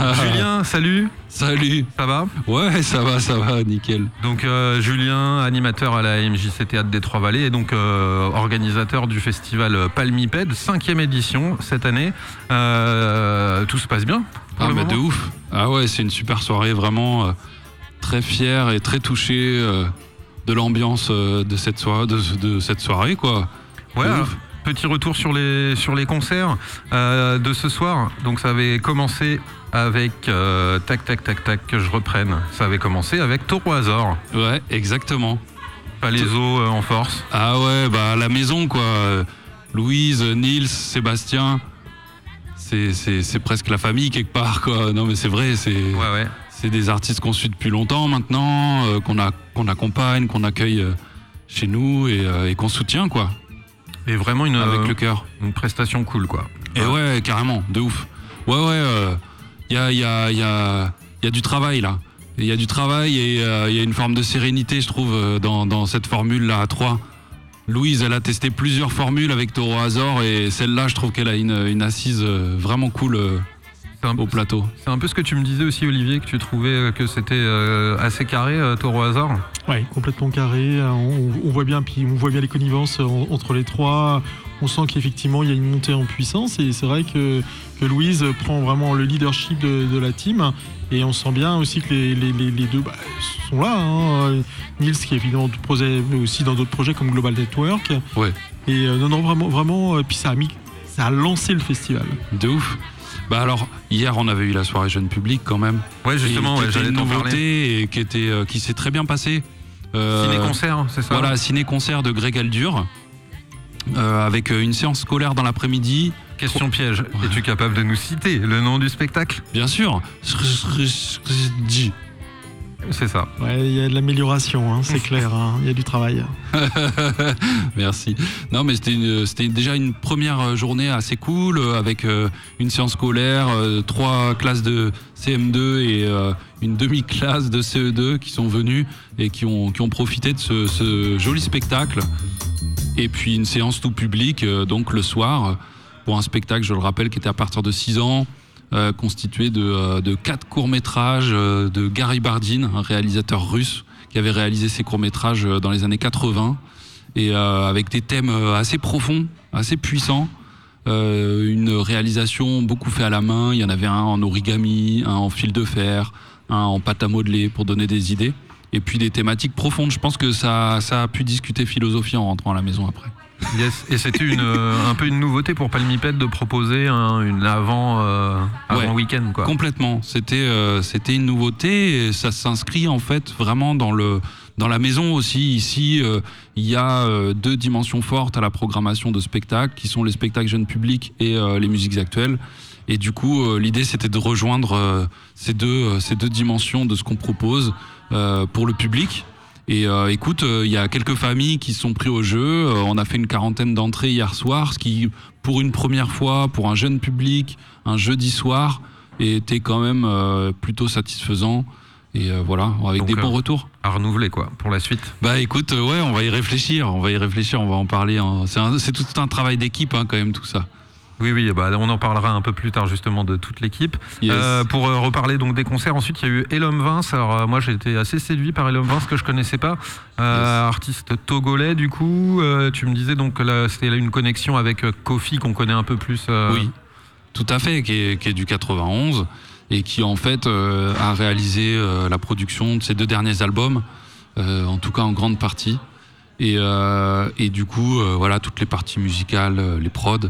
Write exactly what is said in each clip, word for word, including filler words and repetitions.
Julien, salut. Salut. Ça va? Ouais, ça va, ça va, nickel. Donc euh, Julien, animateur à la M J C Théâtre des Trois-Vallées et donc euh, organisateur du festival Palmipède, cinquième édition cette année. Euh, tout se passe bien? Ah bah de ouf. Ah ouais, c'est une super soirée, vraiment euh, très fier et très touché euh, de l'ambiance euh, de cette soirée, de, de cette soirée quoi. Ouais. Alors, petit retour sur les sur les concerts euh, de ce soir. Donc ça avait commencé avec euh, tac tac tac tac que je reprenne. Ça avait commencé avec Taureau Azor. Ouais, exactement. Palaiso euh, en force. Ah ouais, bah à la maison quoi. Louise, Nils, Sébastien. C'est, c'est, c'est presque la famille quelque part quoi. Non mais c'est vrai, c'est, ouais, ouais. c'est des artistes qu'on suit depuis longtemps maintenant, euh, qu'on, a, qu'on accompagne, qu'on accueille euh, chez nous et, euh, et qu'on soutient quoi. Et vraiment une, avec euh, le cœur. Une prestation cool quoi. Et ouais, ouais carrément, de ouf. Ouais ouais, il euh, y, a, y, a, y, a, y a du travail là. Il y a du travail et il euh, y a une forme de sérénité je trouve dans, dans cette formule là à trois. Louise, elle a testé plusieurs formules avec Taureau Azor et celle-là, je trouve qu'elle a une, une assise vraiment cool euh, un, au plateau. C'est un peu ce que tu me disais aussi, Olivier, que tu trouvais que c'était euh, assez carré, euh, Taureau Azor. Ouais, complètement carré. On, on voit bien, puis on voit bien les connivences entre les trois. On sent qu'effectivement, il y a une montée en puissance et c'est vrai que, que Louise prend vraiment le leadership de, de la team. Et on sent bien aussi que les, les, les, les deux bah, sont là. Hein. Nils qui est évidemment mais aussi dans d'autres projets comme Global Network. Ouais. Et euh, non, non, vraiment, vraiment. Euh, puis ça a mis, ça a lancé le festival. De ouf. Bah alors hier on avait eu la soirée jeune public quand même. Ouais justement. Et, ouais, qui était une nouveauté parler. et qui était, euh, qui s'est très bien passée. Euh, ciné-concert, c'est ça? Voilà, ciné-concert de Greg Aldur. Euh, avec une séance scolaire dans l'après-midi. Question piège, ouais. Es-tu capable de nous citer le nom du spectacle? Bien sûr. C'est ça. Ouais, il y a de l'amélioration, hein, c'est clair, hein, il y a du travail. Merci. Non, mais c'était, une, c'était déjà une première journée assez cool, avec euh, une séance scolaire, euh, trois classes de C M deux et euh, une demi-classe de C E deux qui sont venues et qui ont, qui ont profité de ce, ce joli spectacle. Et puis une séance tout public, euh, donc le soir, pour un spectacle, je le rappelle, qui était à partir de six ans, euh, constitué de, euh, de quatre courts-métrages euh, de Gary Bardin, un réalisateur russe, qui avait réalisé ses courts-métrages dans les années quatre-vingts, et euh, avec des thèmes assez profonds, assez puissants, euh, une réalisation beaucoup faite à la main, il y en avait un en origami, un en fil de fer, un en pâte à modeler, pour donner des idées. Et puis des thématiques profondes. Je pense que ça, ça a pu discuter philosophie en rentrant à la maison après. Yes. Et c'était une, euh, un peu une nouveauté pour Palmipède de proposer un, une avant, euh, avant ouais, week-end quoi. Complètement. C'était, euh, c'était une nouveauté et ça s'inscrit en fait vraiment dans, le, dans la maison aussi. Ici, euh, il y a euh, deux dimensions fortes à la programmation de spectacles qui sont les spectacles jeunes publics et euh, les musiques actuelles. Et du coup, euh, l'idée c'était de rejoindre euh, ces, deux, euh, ces deux dimensions de ce qu'on propose euh, pour le public. Et euh, écoute, il euh, y a quelques familles qui se sont pris au jeu. Euh, on a fait une quarantaine d'entrées hier soir, ce qui, pour une première fois, pour un jeune public, un jeudi soir, était quand même euh, plutôt satisfaisant. Et euh, voilà, avec Donc, des bons euh, retours. À renouveler quoi, pour la suite. Bah écoute, euh, ouais, on va y réfléchir, on va y réfléchir, on va en parler. Hein. C'est, un, c'est tout un travail d'équipe hein, quand même tout ça. Oui, oui, bah, on en parlera un peu plus tard justement de toute l'équipe. Yes. Euh, pour euh, reparler donc des concerts, ensuite il y a eu Elom Vince. Alors euh, moi j'ai été assez séduit par Elom Vince que je connaissais pas. Euh, yes. Artiste togolais du coup. Euh, tu me disais donc que là, c'était une connexion avec Kofi qu'on connaît un peu plus. Euh... Oui, tout à fait, qui est, qui est du quatre-vingt-onze et qui en fait euh, a réalisé euh, la production de ses deux derniers albums, euh, en tout cas en grande partie. Et, euh, et du coup, euh, voilà, toutes les parties musicales, les prods.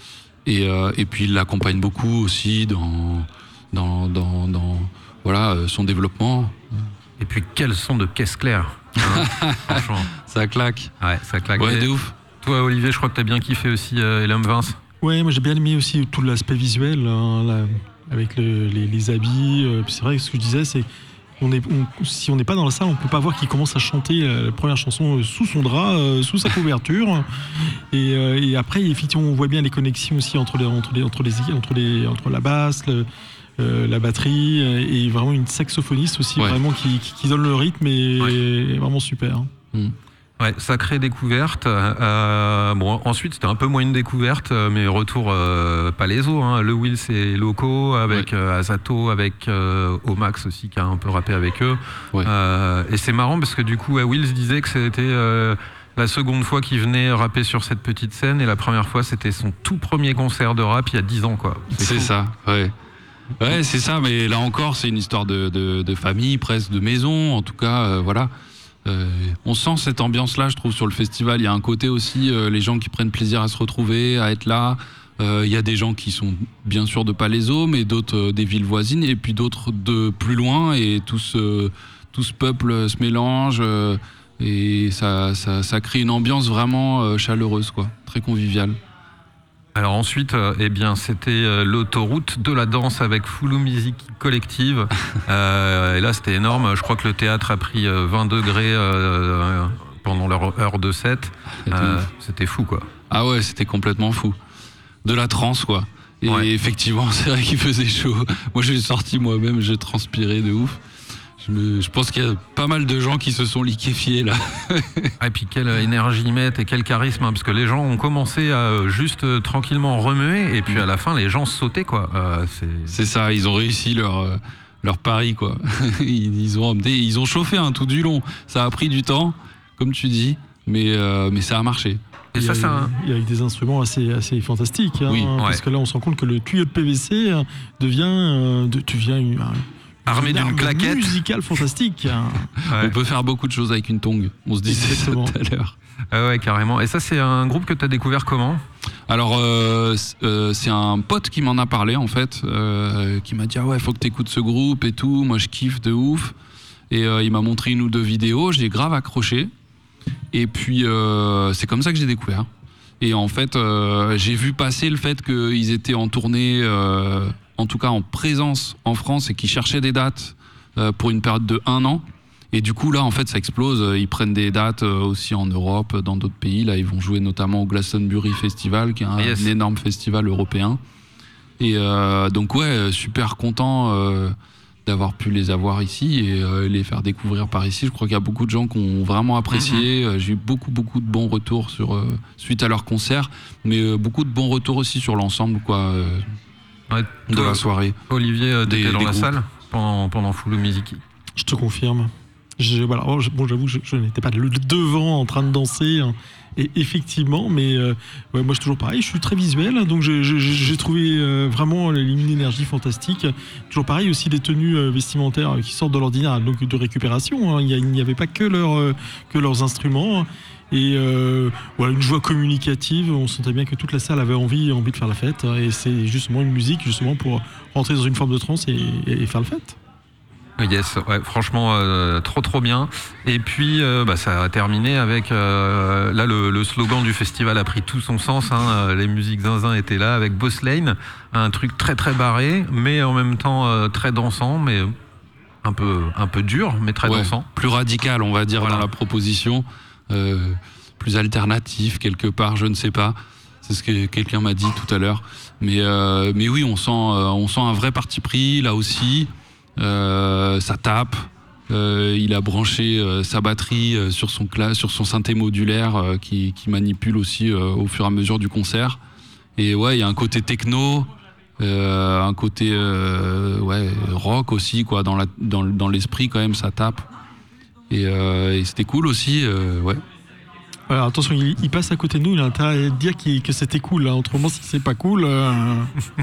Et, euh, et puis il l'accompagne beaucoup aussi dans, dans, dans, dans voilà, son développement. Et puis quel son de caisse claire hein, franchement. Ça claque. Ouais, ça claque. Ouais, et de ouf. Toi Olivier, je crois que t'as bien kiffé aussi euh, Elom Vince. Ouais, moi j'ai bien aimé aussi tout l'aspect visuel, hein, là, avec le, les, les habits. Euh, c'est vrai que ce que je disais, c'est On est, on, si on n'est pas dans la salle, on ne peut pas voir qu'il commence à chanter euh, la première chanson euh, sous son drap, euh, sous sa couverture. Et, euh, et après, effectivement, on voit bien les connexions aussi entre, les, entre, les, entre, les, entre, les, entre la basse, le, euh, la batterie, et vraiment une saxophoniste aussi, ouais. vraiment qui, qui, qui donne le rythme et, ouais. et vraiment super. Mmh. Ouais, sacrée découverte. Euh, bon, ensuite, c'était un peu moins une découverte, mais retour euh, Palaiso, hein. Le Will, c'est Loco, avec ouais. euh, Asato, avec euh, Omax aussi, qui a un peu rappé avec eux. Ouais. Euh, et c'est marrant parce que du coup, Will disait que c'était euh, la seconde fois qu'il venait rapper sur cette petite scène, et la première fois, c'était son tout premier concert de rap il y a dix ans, quoi. C'est, c'est ça, ouais. Ouais, c'est ça, mais là encore, c'est une histoire de, de, de famille, presque de maison, en tout cas, euh, voilà. Euh, on sent cette ambiance-là, je trouve, sur le festival. Il y a un côté aussi, euh, les gens qui prennent plaisir à se retrouver, à être là. Euh, il y a des gens qui sont bien sûr de Palaiso, mais d'autres euh, des villes voisines, et puis d'autres de plus loin, et tout ce, tout ce peuple se mélange, euh, et ça, ça, ça crée une ambiance vraiment euh, chaleureuse, quoi, très conviviale. Alors ensuite, euh, eh bien, c'était euh, l'autoroute de la danse avec Foulou Musique Collective. Euh, et là, c'était énorme. Je crois que le théâtre a pris euh, vingt degrés euh, pendant leur heure de set. Euh, c'était fou, quoi. Ah ouais, c'était complètement fou. De la transe, quoi. Et ouais. Effectivement, c'est vrai qu'il faisait chaud. Moi, je suis sorti moi-même, j'ai transpiré de ouf. Je, me, je pense qu'il y a pas mal de gens qui se sont liquéfiés là. Et puis quelle énergie ils mettent et quel charisme, hein, parce que les gens ont commencé à juste euh, tranquillement remuer, et puis à la fin les gens sautaient, quoi. Euh, c'est... c'est ça, ils ont réussi leur, euh, leur pari, quoi. ils, ils, ont, ils ont chauffé hein, tout du long. Ça a pris du temps, comme tu dis, mais, euh, mais ça a marché. Et ça, c'est un... Il y a des instruments assez, assez fantastiques, hein, oui, parce ouais. que là on se rend compte que le tuyau de P V C devient, euh, de, devient une, armé d'une claquette musicale fantastique. Ouais. On peut faire beaucoup de choses avec une tongue. On se disait ça tout à l'heure. Ah ouais, carrément. Et ça, c'est un groupe que tu as découvert comment ? Alors, euh, euh, c'est un pote qui m'en a parlé, en fait, euh, qui m'a dit « Ah ouais, faut que tu écoutes ce groupe et tout. Moi, je kiffe de ouf. » Et euh, il m'a montré une ou deux vidéos. J'ai grave accroché. Et puis, euh, c'est comme ça que j'ai découvert. Et en fait, euh, j'ai vu passer le fait qu'ils étaient en tournée... Euh, en tout cas en présence en France, et qui cherchaient des dates euh, pour une période de un an. Et du coup, là, en fait, ça explose. Ils prennent des dates euh, aussi en Europe, dans d'autres pays. Là, ils vont jouer notamment au Glastonbury Festival, qui est un, yes. un énorme festival européen. Et euh, donc, ouais, super content euh, d'avoir pu les avoir ici et euh, les faire découvrir par ici. Je crois qu'il y a beaucoup de gens qui ont vraiment apprécié. Mm-hmm. J'ai eu beaucoup, beaucoup de bons retours sur, euh, suite à leur concert, mais euh, beaucoup de bons retours aussi sur l'ensemble, quoi. Euh, Ouais, de la soirée. Olivier, euh, t'étais dans la groupes. salle pendant, pendant Foulou Musique. Je te confirme. Je, voilà, bon, j'avoue, je, je n'étais pas le devant en train de danser, hein, et effectivement, mais euh, ouais, moi, je suis toujours pareil. Je suis très visuel, donc je, je, j'ai trouvé euh, vraiment une énergie fantastique. Toujours pareil, aussi des tenues euh, vestimentaires qui sortent de l'ordinaire, donc de récupération. Hein. Il n'y avait pas que, leur, euh, que leurs instruments. Et euh, voilà, une joie communicative. On sentait bien que toute la salle avait envie, envie de faire la fête. Et c'est justement une musique justement pour rentrer dans une forme de trance et, et faire la fête. Yes, ouais, franchement, euh, trop trop bien. Et puis, euh, bah, ça a terminé avec euh, là le, le slogan du festival a pris tout son sens. Hein, les musiques zinzin étaient là avec Boss Lane, un truc très très barré, mais en même temps euh, très dansant, mais un peu un peu dur, mais très ouais, dansant. Plus radical, on va dire, voilà. Dans la proposition. Euh, plus alternatif quelque part, je ne sais pas, c'est ce que quelqu'un m'a dit tout à l'heure, mais, euh, mais oui, on sent, euh, on sent un vrai parti pris là aussi. Euh, ça tape, euh, il a branché euh, sa batterie euh, sur, son cla- sur son synthé modulaire euh, qui, qui manipule aussi euh, au fur et à mesure du concert, et ouais, il y a un côté techno, euh, un côté euh, ouais, rock aussi, quoi, dans, la, dans, dans l'esprit quand même, ça tape. Et, euh, et c'était cool aussi, euh, ouais. Alors attention, il, il passe à côté de nous, il a intérêt à dire qu'il, que c'était cool. Hein. Autrement, si c'est pas cool, euh,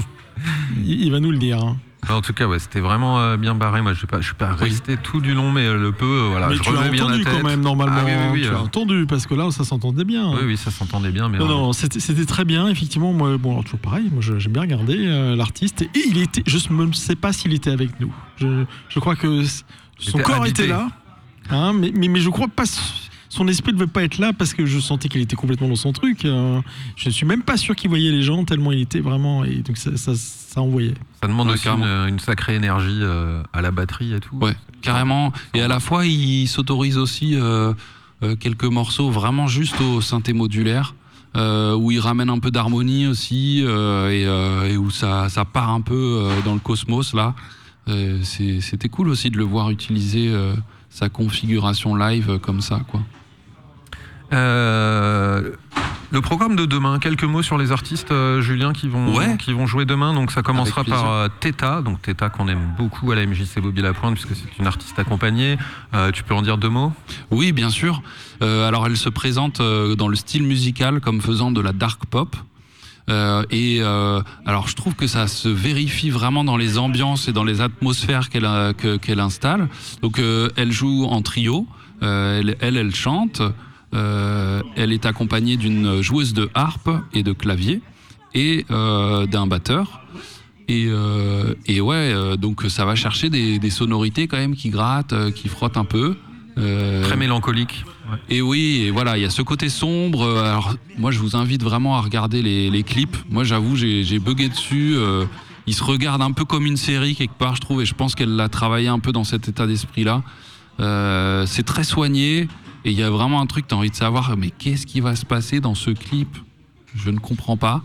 il, il va nous le dire. Hein. En tout cas, ouais, c'était vraiment euh, bien barré. Moi, je ne suis pas resté oui. tout du long, mais le peu, euh, voilà, mais je tu relevais as bien la entendu tête. quand même, normalement. Ah, oui, oui, oui, tu euh... as entendu, parce que là, ça s'entendait bien. Oui, oui, ça s'entendait bien. Mais non, vraiment. non, c'était, c'était très bien, effectivement. Moi, bon, alors, toujours pareil, moi, je, j'aime bien regarder euh, l'artiste. Et il était, je ne sais pas s'il était avec nous. Je, je crois que son corps habité. était là. Hein, mais, mais, mais je crois pas, son esprit ne devait pas être là parce que je sentais qu'il était complètement dans son truc. Euh, je ne suis même pas sûr qu'il voyait les gens tellement il était vraiment, et donc ça, ça, ça envoyait. Ça demande ouais, aussi une, une sacrée énergie euh, à la batterie et tout. Ouais, carrément. Et à la fois, il s'autorise aussi euh, euh, quelques morceaux vraiment juste au synthé modulaire, euh, où il ramène un peu d'harmonie aussi, euh, et, euh, et où ça, ça part un peu euh, dans le cosmos là. Euh, c'est, c'était cool aussi de le voir utiliser euh, sa configuration live comme ça, quoi. Euh, le programme de demain, quelques mots sur les artistes, euh, Julien, qui vont, ouais. qui vont jouer demain. Donc ça commencera Avec par euh, Theta, donc Theta qu'on aime beaucoup à la M J C Bobby Lapointe, puisque c'est une artiste accompagnée. Euh, tu peux en dire deux mots ? Oui, bien sûr. Euh, alors elle se présente euh, dans le style musical comme faisant de la dark pop. Euh, et euh, alors je trouve que ça se vérifie vraiment dans les ambiances et dans les atmosphères qu'elle, a, que, qu'elle installe. Donc euh, elle joue en trio, euh, elle, elle, elle chante, euh, elle est accompagnée d'une joueuse de harpe et de clavier et euh, d'un batteur. Et, euh, et ouais, euh, donc ça va chercher des, des sonorités quand même qui grattent, euh, qui frottent un peu. Euh, Très mélancolique. Ouais. Et oui, et voilà, il y a ce côté sombre. Alors, moi, je vous invite vraiment à regarder les, les clips. Moi, j'avoue, j'ai, j'ai bugué dessus. Euh, il se regarde un peu comme une série quelque part, je trouve, et je pense qu'elle l'a travaillé un peu dans cet état d'esprit-là. Euh, c'est très soigné, et il y a vraiment un truc, t'as envie de savoir, mais qu'est-ce qui va se passer dans ce clip ? Je ne comprends pas.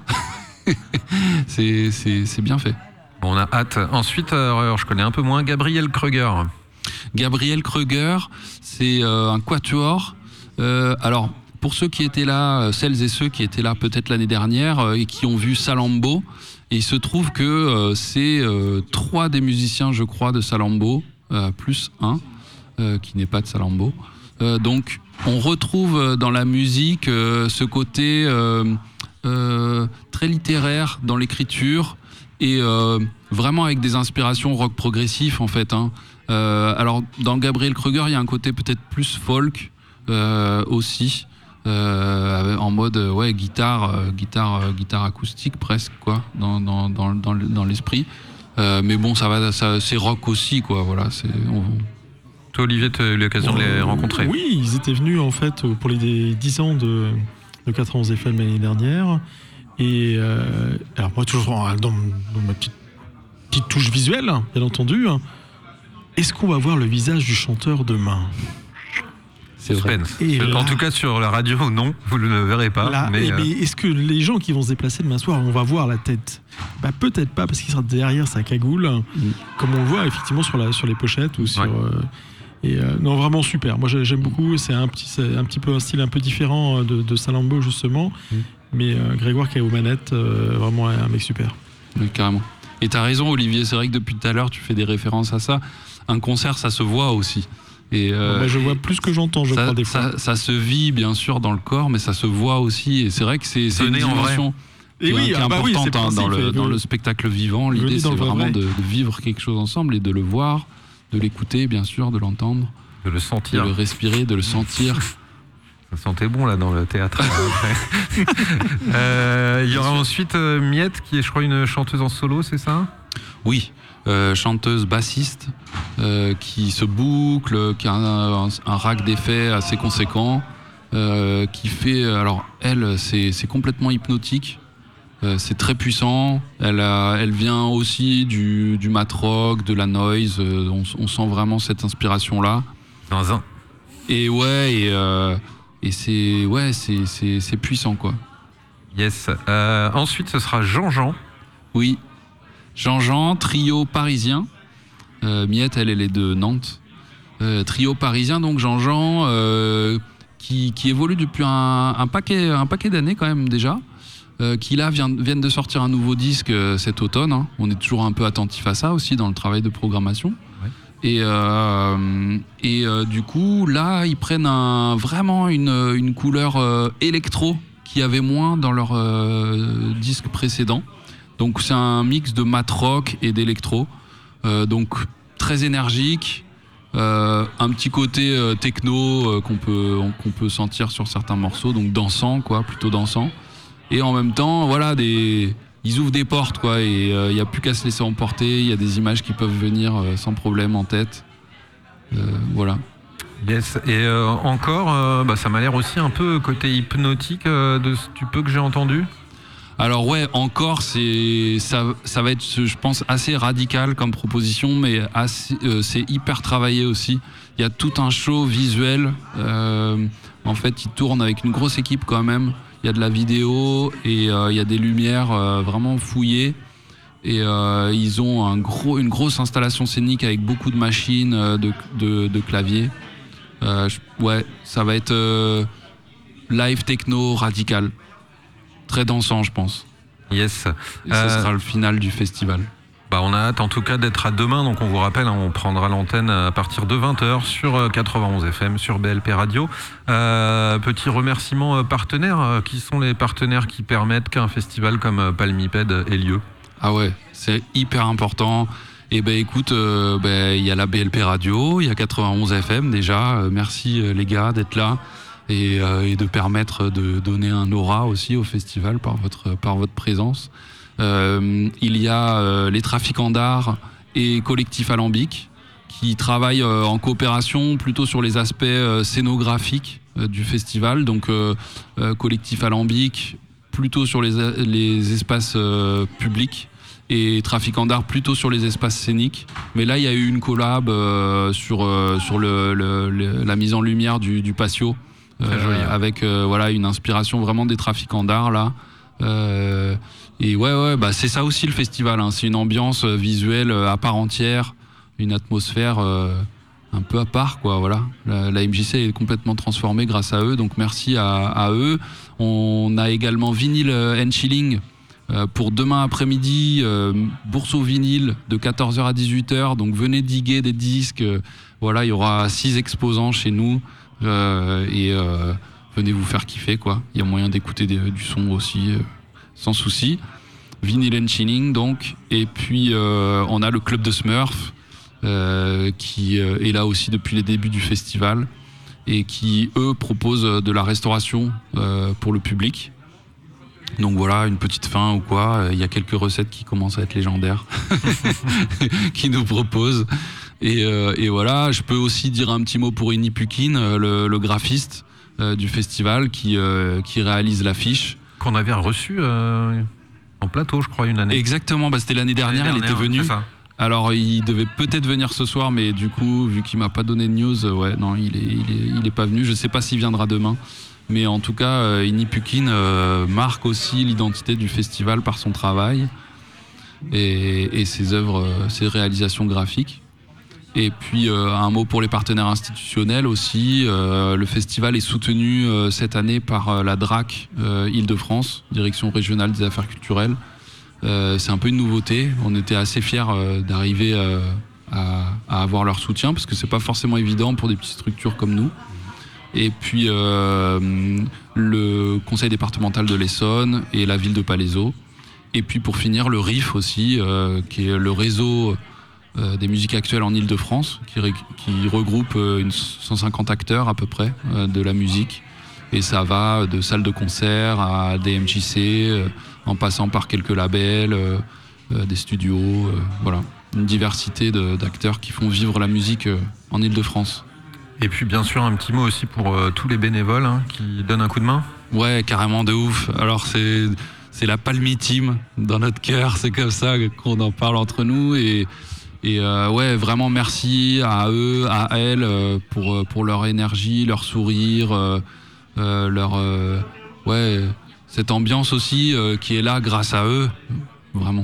c'est, c'est, c'est bien fait. Bon, on a hâte. Ensuite, euh, je connais un peu moins Gabriel Kruger. Gabriel Kruger, c'est euh, un quatuor. Euh, alors, pour ceux qui étaient là, celles et ceux qui étaient là peut-être l'année dernière euh, et qui ont vu Salammbô, et il se trouve que euh, c'est euh, trois des musiciens, je crois, de Salammbô, euh, plus un euh, qui n'est pas de Salammbô. Euh, donc, on retrouve dans la musique euh, ce côté euh, euh, très littéraire dans l'écriture et euh, vraiment avec des inspirations rock progressif en fait. Hein. Euh, alors dans Gabriel Kruger, il y a un côté peut-être plus folk euh, aussi, euh, en mode ouais guitare, euh, guitare, euh, guitare acoustique presque quoi, dans dans dans dans, dans l'esprit. Euh, mais bon, ça va, ça, c'est rock aussi quoi. Voilà, c'est. On... Toi, Olivier, tu as eu l'occasion de les rencontrer. Oui, ils étaient venus en fait pour les dix ans de de quatre-vingts F M l'année dernière. Et euh, alors moi toujours dans, dans ma petite petite touche visuelle, bien entendu. Est-ce qu'on va voir le visage du chanteur demain ? C'est vrai. Et là, en tout cas sur la radio, non, vous ne le verrez pas. Là, mais, euh... mais est-ce que les gens qui vont se déplacer demain soir, on va voir la tête ? Bah peut-être pas parce qu'il sera derrière sa cagoule, mmh. comme on le voit effectivement sur la sur les pochettes ou sur. Ouais. Euh, et euh, non vraiment super. Moi j'aime beaucoup. C'est un petit c'est un petit peu un style un peu différent de, de Salammbô justement, mmh. mais euh, Grégoire qui est aux manettes, euh, vraiment un mec super. Oui, carrément. Et t'as raison, Olivier. C'est vrai que depuis tout à l'heure tu fais des références à ça. Un concert, ça se voit aussi. Et euh, bah, je vois plus que j'entends, je ça, crois, des fois. Ça, ça se vit, bien sûr, dans le corps, mais ça se voit aussi. Et c'est vrai que c'est, c'est une dimension qui, oui, qui est ah bah importante oui, hein, dans, le, dans le spectacle vivant. L'idée, c'est vraiment de, de vivre quelque chose ensemble et de le voir, de l'écouter, bien sûr, de l'entendre. De le sentir. De le respirer, de le sentir. Ça sentait bon, là, dans le théâtre. euh, il y aura ensuite euh, Miette, qui est, je crois, une chanteuse en solo, c'est ça ? Oui. Euh, chanteuse bassiste euh, qui se boucle, qui a un, un, un rack d'effets assez conséquent, euh, qui fait, alors elle c'est, c'est complètement hypnotique, euh, c'est très puissant, elle, a, elle vient aussi du, du mat rock, de la noise, euh, on, on sent vraiment cette inspiration là. Dans un. Et ouais, et, euh, et c'est, ouais, c'est, c'est, c'est puissant quoi. Yes. Euh, ensuite ce sera Jean-Jean. Oui. Jean-Jean, trio parisien. Euh, Miette, elle, elle est de Nantes. Euh, trio parisien, donc Jean-Jean, euh, qui, qui évolue depuis un, un, paquet, un paquet d'années quand même déjà. Euh, qui là vient, viennent de sortir un nouveau disque euh, cet automne. Hein. On est toujours un peu attentif à ça aussi dans le travail de programmation. Ouais. Et, euh, et euh, du coup, là, ils prennent un, vraiment une, une couleur euh, électro qu'il y avait moins dans leur euh, disque précédent. Donc c'est un mix de mat rock et d'électro, euh, donc très énergique, euh, un petit côté euh, techno euh, qu'on peut on, qu'on peut sentir sur certains morceaux, donc dansant quoi, plutôt dansant. Et en même temps, voilà, des ils ouvrent des portes quoi, et il euh, y a plus qu'à se laisser emporter. Il y a des images qui peuvent venir euh, sans problème en tête, euh, voilà. Yes. Et euh, encore, euh, bah, ça m'a l'air aussi un peu côté hypnotique euh, de du peu que j'ai entendu. Alors ouais, encore, c'est ça, ça va être, je pense, assez radical comme proposition, mais assez, euh, c'est hyper travaillé aussi. Il y a tout un show visuel. Euh, en fait, ils tournent avec une grosse équipe quand même. Il y a de la vidéo et euh, il y a des lumières euh, vraiment fouillées. Et euh, ils ont un gros, une grosse installation scénique avec beaucoup de machines, euh, de, de, de claviers. Euh, je, ouais, ça va être... Euh, live techno radical. Très dansant, je pense. Yes. Et Euh, ce sera le final du festival. Bah on a hâte en tout cas d'être à demain, donc on vous rappelle, hein, on prendra l'antenne à partir de vingt heures sur quatre-vingt-onze F M, sur B L P Radio. Euh, petit remerciement euh, partenaires, euh, qui sont les partenaires qui permettent qu'un festival comme euh, Palmipède ait lieu? Ah ouais, c'est hyper important. Et ben écoute, euh, ben, y a la B L P Radio, il y a quatre-vingt-onze F M déjà. Euh, merci euh, les gars d'être là et, euh, et de permettre de donner un aura aussi au festival par votre, par votre présence. Euh, il y a euh, les trafiquants d'art et Collectif Alambic qui travaillent euh, en coopération plutôt sur les aspects euh, scénographiques euh, du festival. Donc euh, euh, Collectif Alambic plutôt sur les, les espaces euh, publics et Trafiquants d'art plutôt sur les espaces scéniques. Mais là, il y a eu une collab euh, sur, euh, sur le, le, le, la mise en lumière du, du patio Très joli, hein. avec euh, voilà, une inspiration vraiment des trafiquants d'art là. Euh, et ouais, ouais, bah c'est ça aussi le festival, hein. C'est une ambiance visuelle à part entière, une atmosphère euh, un peu à part, quoi. Voilà, la, la M J C est complètement transformée grâce à eux, donc merci à, à eux. On a également Vinyl and Chilling euh, pour demain après-midi, euh, bourse au vinyle de quatorze heures à dix-huit heures. Donc venez diguer des disques. Euh, voilà, il y aura six exposants chez nous euh, et euh, venez vous faire kiffer, quoi. Il y a moyen d'écouter des, du son aussi, euh, sans souci. Vinyl and Chilling, donc. Et puis, euh, on a le Club de Smurf, euh, qui euh, est là aussi depuis les débuts du festival et qui, eux, proposent de la restauration euh, pour le public. Donc voilà, une petite fin ou quoi. Il y a quelques recettes qui commencent à être légendaires, qui nous proposent. Et, euh, et voilà, je peux aussi dire un petit mot pour Inni Pukin, le, le graphiste euh, du festival, qui, euh, qui réalise l'affiche. Qu'on avait reçu euh, en plateau, je crois, une année. Exactement, bah c'était l'année dernière, L'année il était venu. c'est ça. Alors il devait peut-être venir ce soir, mais du coup, vu qu'il m'a pas donné de news, euh, ouais, non, il est, il est, il est pas venu. Je sais pas s'il viendra demain. Mais en tout cas, euh, Inni Pukin euh, marque aussi l'identité du festival par son travail et, et ses œuvres, euh, ses réalisations graphiques. Et puis euh, un mot pour les partenaires institutionnels aussi. Euh, le festival est soutenu euh, cette année par euh, la D R A C euh, Île-de-France, Direction régionale des affaires culturelles. Euh, c'est un peu une nouveauté. On était assez fiers euh, d'arriver euh, à, à avoir leur soutien parce que c'est pas forcément évident pour des petites structures comme nous. Et puis euh, le conseil départemental de l'Essonne et la ville de Palaiseau. Et puis pour finir, le R I F aussi, euh, qui est le réseau euh, des musiques actuelles en Île-de-France, qui, ré- qui regroupe euh, une cent cinquante acteurs à peu près euh, de la musique. Et ça va de salles de concert à des M J C, euh, en passant par quelques labels, euh, euh, des studios, euh, voilà. Une diversité de, d'acteurs qui font vivre la musique euh, en Île-de-France. Et puis bien sûr un petit mot aussi pour euh, tous les bénévoles, hein, qui donnent un coup de main. Ouais, carrément de ouf. Alors c'est, c'est la Palmi Team dans notre cœur, c'est comme ça qu'on en parle entre nous. Et, et euh, ouais, vraiment merci à eux, à elles, euh, pour, pour leur énergie, leur sourire, euh, euh, leur... Euh, ouais, cette ambiance aussi euh, qui est là grâce à eux, vraiment.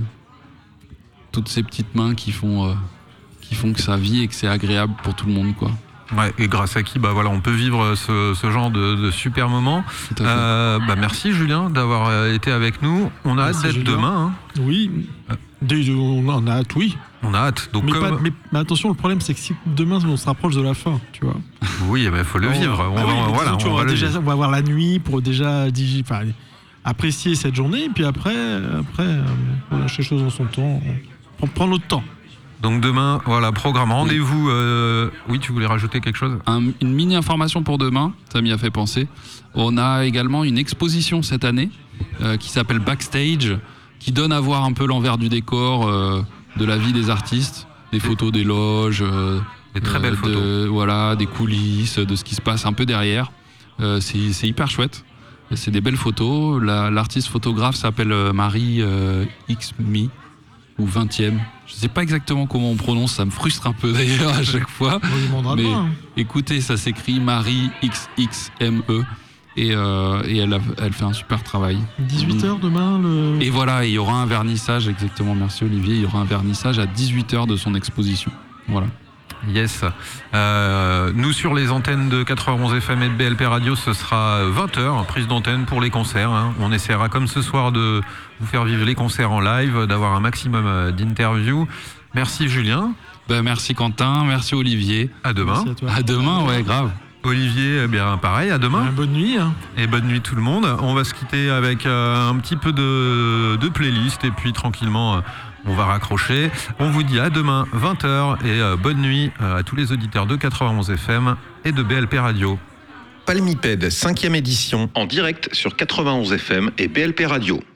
Toutes ces petites mains qui font, euh, qui font que ça vit et que c'est agréable pour tout le monde, quoi. Ouais, et grâce à qui bah voilà, on peut vivre ce, ce genre de, de super moments. Euh, bah merci Julien d'avoir été avec nous. On a Merci, hâte d'être Julien. demain. Hein. Oui, Dès- on en a hâte, oui. On a hâte. Donc Mais, comme... pas- mais- mais attention, le problème, c'est que si demain on se rapproche de la fin, tu vois. Oui, il faut le Alors, vivre. On bah va, oui, mais voilà, disons, tu on vois, va le déjà, vivre. on va avoir la nuit pour déjà digi- enfin, apprécier cette journée, et puis après, après euh, voilà, chaque chose en son temps. On prend notre temps. Donc demain, voilà, programme, rendez-vous. Euh... Oui, tu voulais rajouter quelque chose ? Un- une mini information pour demain, ça m'y a fait penser. On a également une exposition cette année euh, qui s'appelle Backstage, qui donne à voir un peu l'envers du décor euh, de la vie des artistes, des photos des loges, euh, Des très belles de- photos. voilà, des coulisses, de ce qui se passe un peu derrière. Euh, c'est, c'est hyper chouette. C'est des belles photos. La- l'artiste photographe s'appelle euh, Marie euh, X M I ou vingtième. Je sais pas exactement comment on prononce, ça me frustre un peu d'ailleurs à chaque fois. On lui demandera Mais demain, hein. écoutez, ça s'écrit Marie X X M E et, euh, et elle, a- elle fait un super travail. dix-huit heures demain, le... Et voilà, il y aura un vernissage, exactement, merci Olivier, il y aura un vernissage à dix-huit heures de son exposition. Voilà. Yes. Euh, nous, sur les antennes de quatre-vingt-onze F M et de B L P Radio, ce sera vingt heures, prise d'antenne pour les concerts. Hein. On essaiera, comme ce soir, de vous faire vivre les concerts en live, d'avoir un maximum d'interviews. Merci Julien. Ben, merci Quentin, merci Olivier. À demain. Merci à toi. À demain, ouais, grave. Olivier, eh bien pareil, à demain. Euh, bonne nuit. Hein. Et bonne nuit tout le monde. On va se quitter avec euh, un petit peu de, de playlist et puis tranquillement, euh, on va raccrocher. On vous dit à demain, vingt heures, et euh, bonne nuit euh, à tous les auditeurs de quatre-vingt-onze F M et de B L P Radio. Palmipède, cinquième édition, en direct sur quatre-vingt-onze F M et B L P Radio.